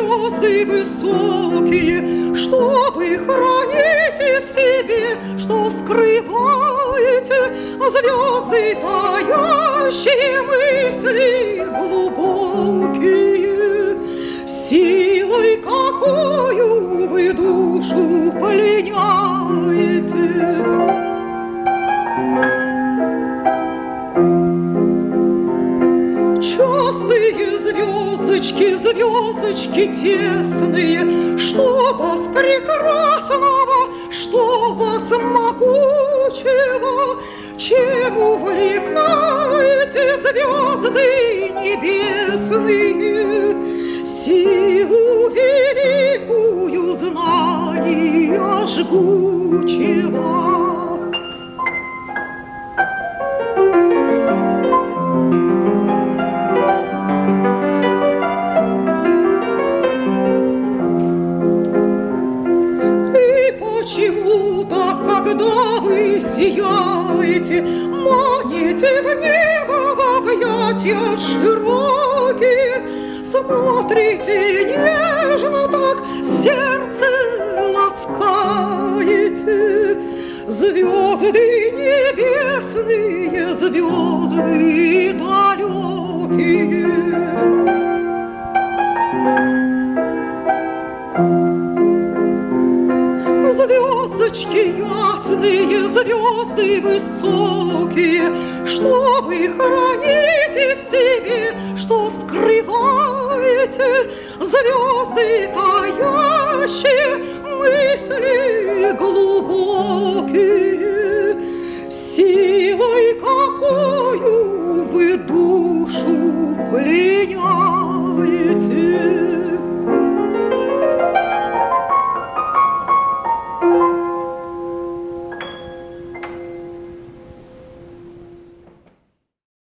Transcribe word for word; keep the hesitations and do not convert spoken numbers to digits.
звезды высокие, что вы храните в себе, что скрываете, звезды таящие, мысли глубокие, силой какую вы душу пленяете. Частые звездочки, звездочки тесные, что вас прекрасного, что вас могучего, чем увлекаете звезды небесные, силу великую знания жгучего. Почему-то, когда вы сияете, маните в небо в объятия широкие, смотрите нежно так, сердце ласкаете. Звезды небесные, звезды далекие. Звездочки ясные, звезды высокие, что вы храните в себе, что скрываете, звезды таящие, мысли глубокие.